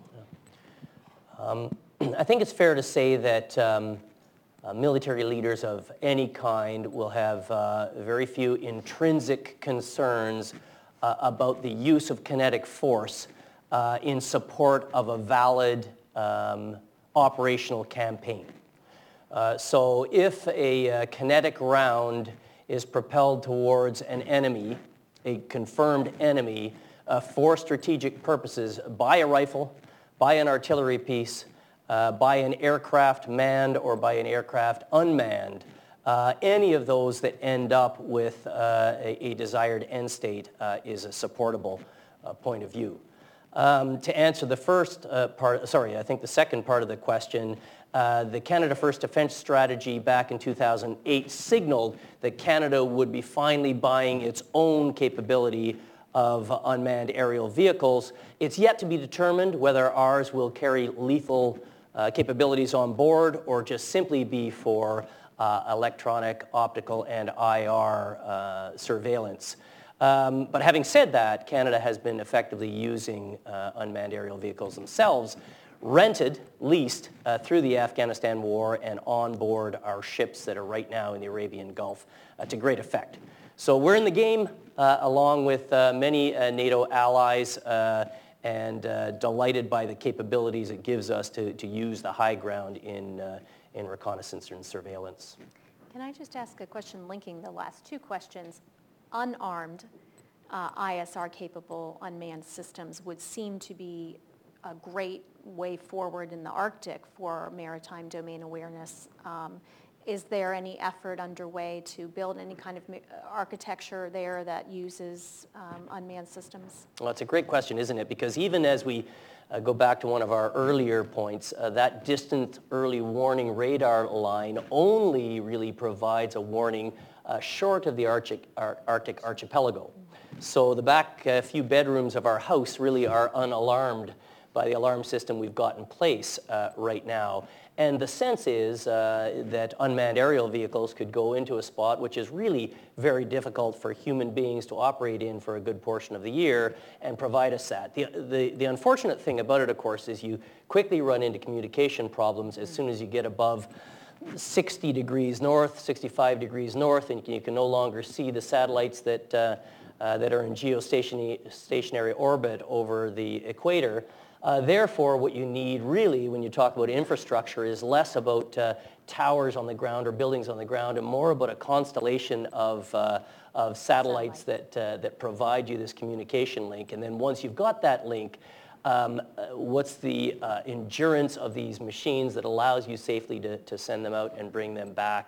I think it's fair to say that military leaders of any kind will have very few intrinsic concerns about the use of kinetic force in support of a valid operational campaign. So if a kinetic round is propelled towards an enemy, a confirmed enemy, for strategic purposes by a rifle, by an artillery piece, by an aircraft manned or by an aircraft unmanned, any of those that end up with a desired end state is a supportable point of view. To answer the first I think the second part of the question, the Canada First Defence Strategy back in 2008 signaled that Canada would be finally buying its own capability of unmanned aerial vehicles. It's yet to be determined whether ours will carry lethal capabilities on board or just simply be for electronic, optical, and IR surveillance. But having said that, Canada has been effectively using unmanned aerial vehicles themselves, rented, leased through the Afghanistan war and on board our ships that are right now in the Arabian Gulf to great effect. So we're in the game along with many NATO allies and delighted by the capabilities it gives us to use the high ground in reconnaissance and surveillance. Can I just ask a question linking the last two questions? Unarmed ISR-capable unmanned systems would seem to be a great way forward in the Arctic for maritime domain awareness. Is there any effort underway to build any kind of architecture there that uses unmanned systems? Well, it's a great question, isn't it? Because even as we go back to one of our earlier points, that distant early warning radar line only really provides a warning short of the Arctic archipelago. So the back few bedrooms of our house really are unalarmed by the alarm system we've got in place right now. And the sense is that unmanned aerial vehicles could go into a spot which is really very difficult for human beings to operate in for a good portion of the year and provide us that. The unfortunate thing about it, of course, is you quickly run into communication problems as soon as you get above 60 degrees north, 65 degrees north, and you can no longer see the satellites that are in geostationary orbit over the equator. Therefore, what you need really when you talk about infrastructure is less about towers on the ground or buildings on the ground and more about a constellation of satellites that provide you this communication link. And then once you've got that link, what's the endurance of these machines that allows you safely to send them out and bring them back.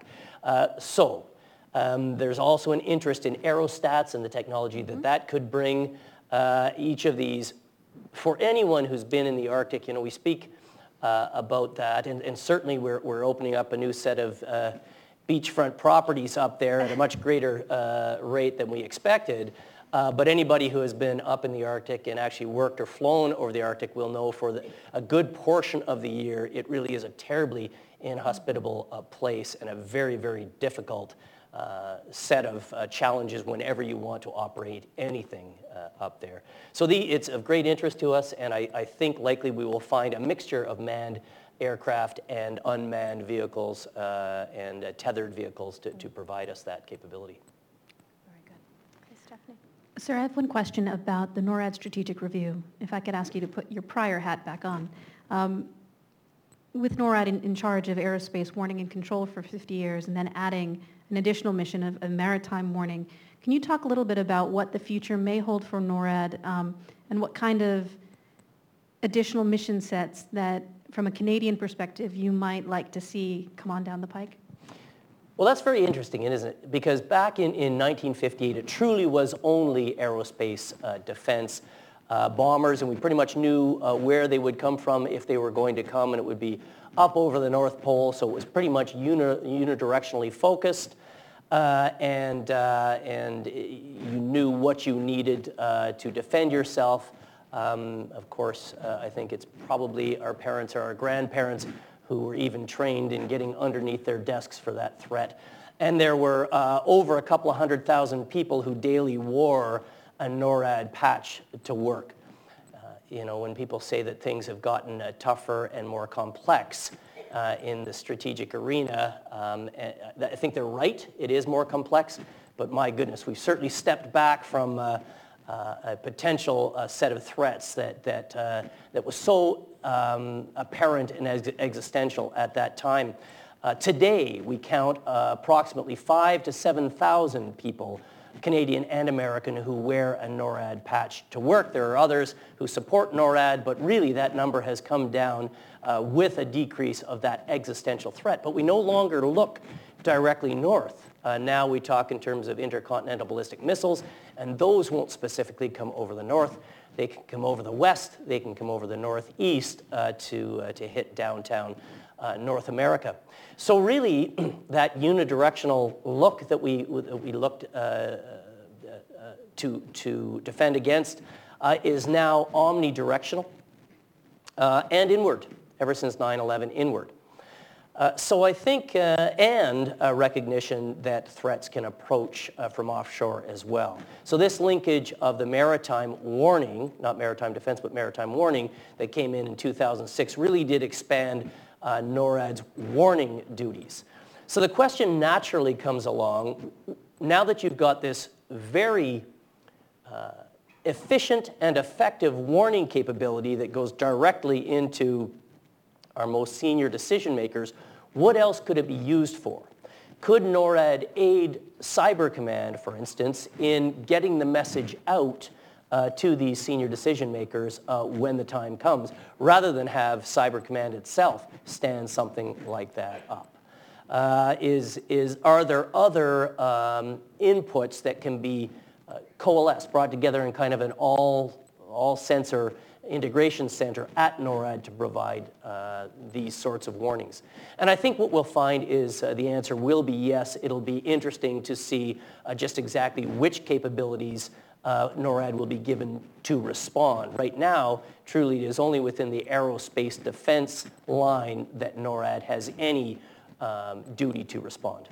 There's also an interest in aerostats and the technology that could bring each of these. For anyone who's been in the Arctic, we speak about that, and certainly we're opening up a new set of beachfront properties up there at a much greater rate than we expected. But anybody who has been up in the Arctic and actually worked or flown over the Arctic will know for a good portion of the year, it really is a terribly inhospitable place and a very, very difficult set of challenges whenever you want to operate anything up there. So it's of great interest to us, and I think likely we will find a mixture of manned aircraft and unmanned vehicles and tethered vehicles to provide us that capability. Very good. Okay, Stephanie. Sir, I have one question about the NORAD strategic review, if I could ask you to put your prior hat back on. With NORAD in charge of aerospace warning and control for 50 years and then adding an additional mission of maritime warning, can you talk a little bit about what the future may hold for NORAD and what kind of additional mission sets that, from a Canadian perspective, you might like to see come on down the pike? Well, that's very interesting, isn't it? Because back in 1958, it truly was only aerospace defense bombers, and we pretty much knew where they would come from if they were going to come, and it would be up over the North Pole, so it was pretty much unidirectionally focused, and you knew what you needed to defend yourself. Of course, I think it's probably our parents or our grandparents who were even trained in getting underneath their desks for that threat. And there were over a couple of 100,000 people who daily wore a NORAD patch to work. When people say that things have gotten tougher and more complex in the strategic arena, I think they're right. It is more complex, but my goodness, we've certainly stepped back from a potential set of threats that was so apparent and existential at that time. Today, we count approximately 5,000 to 7,000 people, Canadian and American, who wear a NORAD patch to work. There are others who support NORAD, but really that number has come down with a decrease of that existential threat. But we no longer look directly north. Now we talk in terms of intercontinental ballistic missiles, and those won't specifically come over the north. They can come over the west. They can come over the northeast to hit downtown North America. So really, that unidirectional look that we looked to defend against is now omnidirectional and inward, ever since 9/11 inward. So I think, and a recognition that threats can approach from offshore as well. So this linkage of the maritime warning, not maritime defense, but maritime warning that came in 2006 really did expand NORAD's warning duties. So the question naturally comes along, now that you've got this very efficient and effective warning capability that goes directly into our most senior decision makers, what else could it be used for? Could NORAD aid Cyber Command, for instance, in getting the message out to these senior decision makers when the time comes, rather than have Cyber Command itself stand something like that up? Are there other inputs that can be coalesced, brought together in kind of an all-sensor integration center at NORAD to provide these sorts of warnings? And I think what we'll find is the answer will be yes. It'll be interesting to see just exactly which capabilities NORAD will be given to respond. Right now, truly it is only within the aerospace defense line that NORAD has any duty to respond.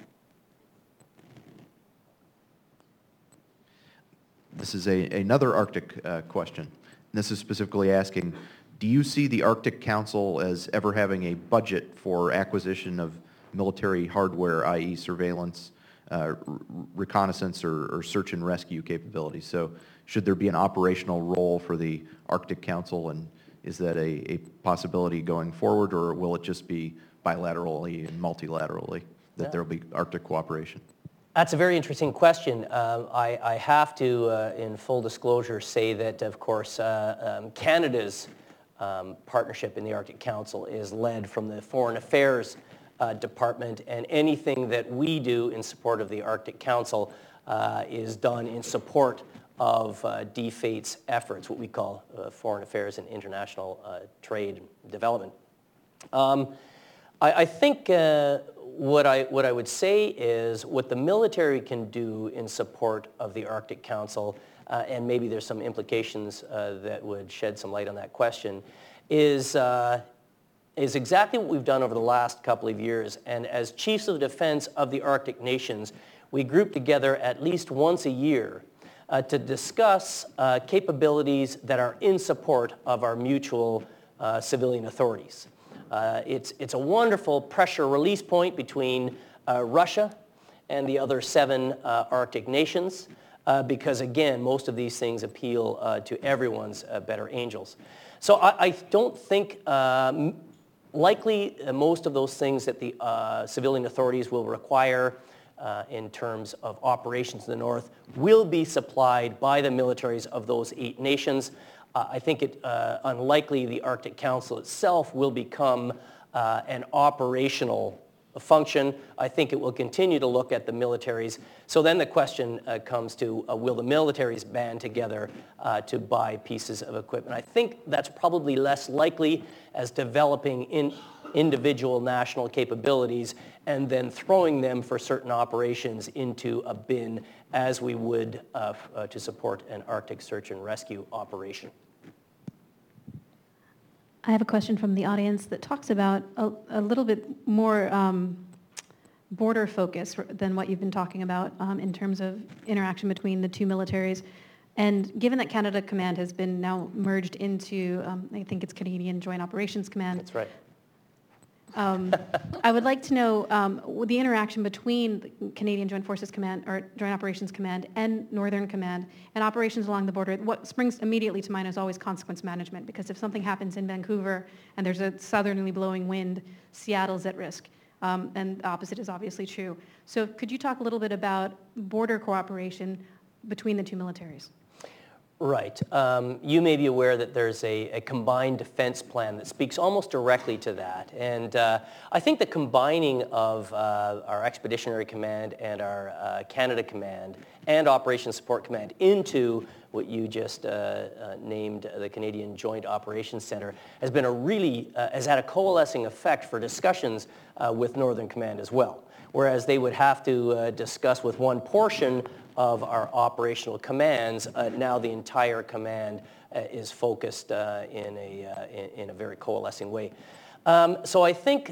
This is another Arctic question. This is specifically asking, do you see the Arctic Council as ever having a budget for acquisition of military hardware, i.e. surveillance, reconnaissance, or search and rescue capabilities? So should there be an operational role for the Arctic Council, and is that a possibility going forward, or will it just be bilaterally and multilaterally that there will be Arctic cooperation? That's a very interesting question. I have to, in full disclosure, say that, of course, Canada's partnership in the Arctic Council is led from the Foreign Affairs Department, and anything that we do in support of the Arctic Council is done in support of DFATE's efforts, what we call Foreign Affairs and International Trade and Development. I think what I would say is what the military can do in support of the Arctic Council, and maybe there's some implications that would shed some light on that question, is exactly what we've done over the last couple of years. And as chiefs of defense of the Arctic nations, we group together at least once a year to discuss capabilities that are in support of our mutual civilian authorities. It's a wonderful pressure release point between Russia and the other 7 Arctic nations because, again, most of these things appeal to everyone's better angels. So I don't think likely most of those things that the civilian authorities will require in terms of operations in the north will be supplied by the militaries of those 8 nations. I think it unlikely the Arctic Council itself will become an operational function. I think it will continue to look at the militaries. So then the question comes to, will the militaries band together to buy pieces of equipment? I think that's probably less likely as developing individual national capabilities and then throwing them for certain operations into a bin as we would to support an Arctic search and rescue operation. I have a question from the audience that talks about a little bit more border focus than what you've been talking about in terms of interaction between the 2 militaries. And given that Canada Command has been now merged into, I think it's Canadian Joint Operations Command. That's right. I would like to know the interaction between the Canadian Joint Forces Command or Joint Operations Command and Northern Command and operations along the border. What springs immediately to mind is always consequence management, because if something happens in Vancouver and there's a southerly blowing wind, Seattle's at risk. And the opposite is obviously true. So could you talk a little bit about border cooperation between the 2 militaries? Right. You may be aware that there's a combined defense plan that speaks almost directly to that. And I think the combining of our Expeditionary Command and our Canada Command and Operations Support Command into what you just named the Canadian Joint Operations Center has been has had a coalescing effect for discussions with Northern Command as well. Whereas they would have to discuss with one portion of our operational commands, now the entire command is focused in a very coalescing way. So I think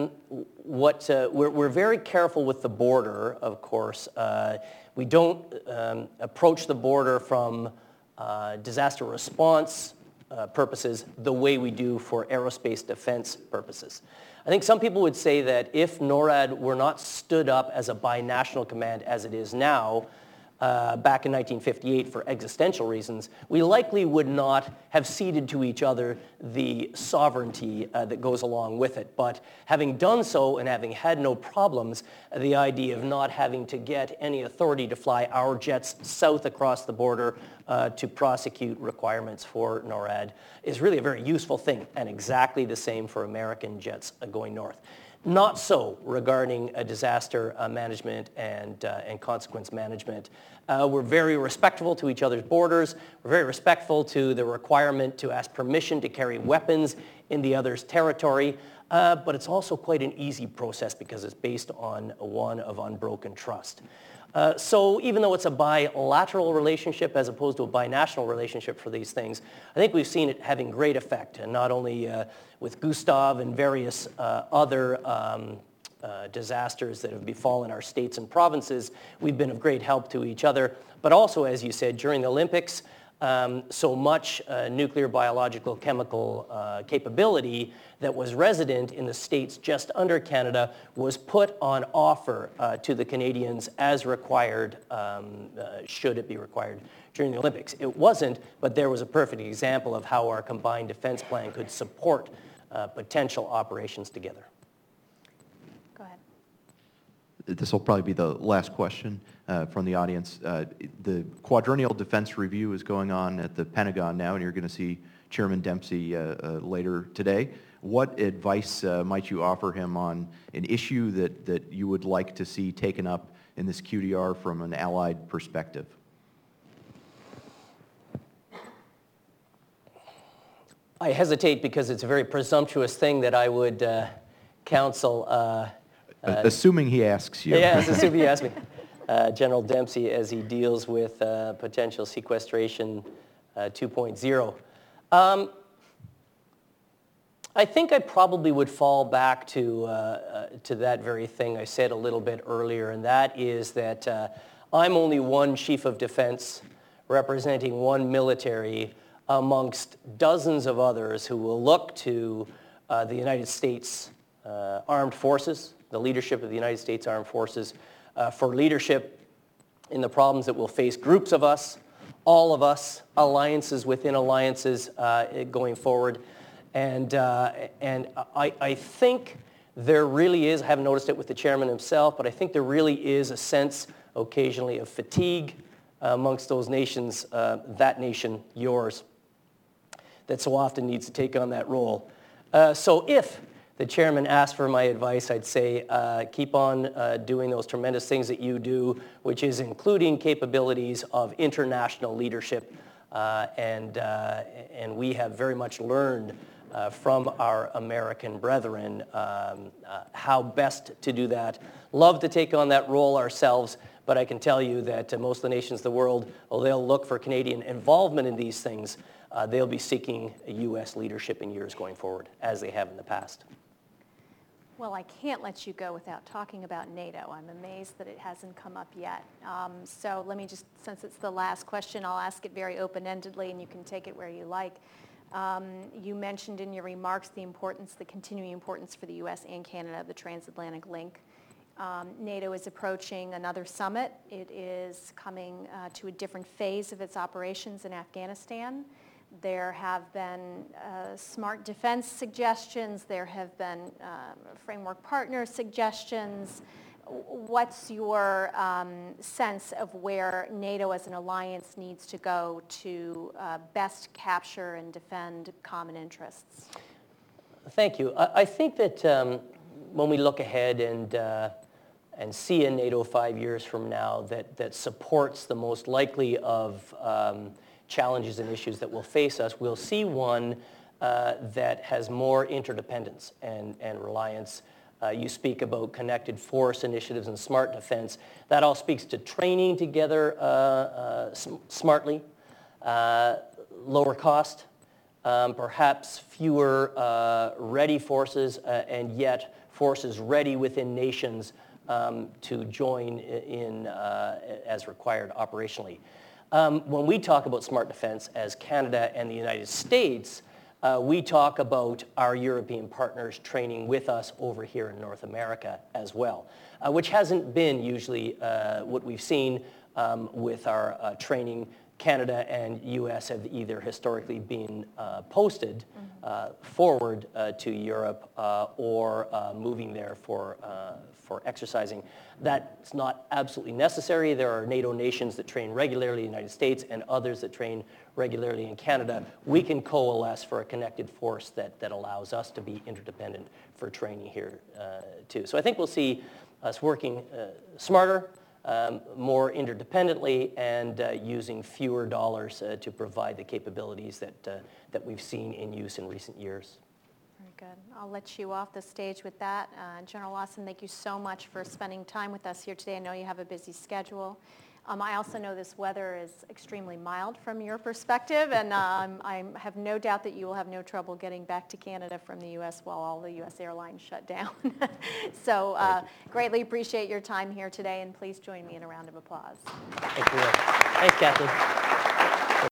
we're very careful with the border, of course. We don't approach the border from disaster response purposes the way we do for aerospace defense purposes. I think some people would say that if NORAD were not stood up as a binational command as it is now, back in 1958 for existential reasons, we likely would not have ceded to each other the sovereignty that goes along with it. But having done so and having had no problems, the idea of not having to get any authority to fly our jets south across the border to prosecute requirements for NORAD is really a very useful thing, and exactly the same for American jets going north. Not so regarding disaster management and consequence management. We're very respectful to each other's borders. We're very respectful to the requirement to ask permission to carry weapons in the other's territory. But it's also quite an easy process because it's based on one of unbroken trust. So even though it's a bilateral relationship as opposed to a binational relationship for these things, I think we've seen it having great effect, and not only with Gustav and various other disasters that have befallen our states and provinces, we've been of great help to each other, but also, as you said, during the Olympics, so much nuclear, biological, chemical capability that was resident in the states just under Canada was put on offer to the Canadians as required, should it be required during the Olympics. It wasn't, but there was a perfect example of how our combined defense plan could support potential operations together. Go ahead. This will probably be the last question from the audience. The Quadrennial Defense Review is going on at the Pentagon now, and you're going to see Chairman Dempsey later today. What advice might you offer him on an issue that you would like to see taken up in this QDR from an allied perspective? I hesitate because it's a very presumptuous thing that I would counsel. Assuming he asks you. Yes, assuming he asks me. General Dempsey as he deals with potential sequestration 2.0. I think I probably would fall back to that very thing I said a little bit earlier, and that is that I'm only one chief of defense representing one military amongst dozens of others who will look to the United States Armed Forces, the leadership of the United States Armed Forces, for leadership in the problems that will face groups of us, all of us, alliances within alliances going forward. And I think there really is, I haven't noticed it with the chairman himself, but I think there really is a sense occasionally of fatigue amongst those nations, that nation, yours, that so often needs to take on that role. So if the chairman asked for my advice, I'd say keep on doing those tremendous things that you do, which is including capabilities of international leadership. And we have very much learned from our American brethren how best to do that. Love to take on that role ourselves, but I can tell you that most of the nations of the world, they'll look for Canadian involvement in these things. They'll be seeking a U.S. leadership in years going forward, as they have in the past. Well, I can't let you go without talking about NATO. I'm amazed that it hasn't come up yet. So let me just, since it's the last question, I'll ask it very open-endedly, and you can take it where you like. You mentioned in your remarks the continuing importance for the U.S. and Canada of the transatlantic link. NATO is approaching another summit. It is coming to a different phase of its operations in Afghanistan. There have been smart defense suggestions. There have been framework partner suggestions. What's your sense of where NATO as an alliance needs to go to best capture and defend common interests? Thank you. I think that when we look ahead and see a NATO 5 years from now that supports the most likely of challenges and issues that will face us, we'll see one that has more interdependence and reliance. You speak about connected force initiatives and smart defense. That all speaks to training together smartly, lower cost, perhaps fewer ready forces, and yet forces ready within nations to join in as required operationally. When we talk about smart defense as Canada and the United States, we talk about our European partners training with us over here in North America as well, which hasn't been usually what we've seen with our training. Canada and U.S. have either historically been posted forward to Europe or moving there for exercising. That's not absolutely necessary. There are NATO nations that train regularly in the United States and others that train regularly in Canada. We can coalesce for a connected force that allows us to be interdependent for training here too. So I think we'll see us working smarter, more interdependently, and using fewer dollars to provide the capabilities that we've seen in use in recent years. Very good. I'll let you off the stage with that. General Lawson, thank you so much for spending time with us here today. I know you have a busy schedule. I also know this weather is extremely mild from your perspective, and I have no doubt that you will have no trouble getting back to Canada from the U.S. while all the U.S. airlines shut down. So greatly appreciate your time here today, and please join me in a round of applause. Thank you. Thanks, Kathleen.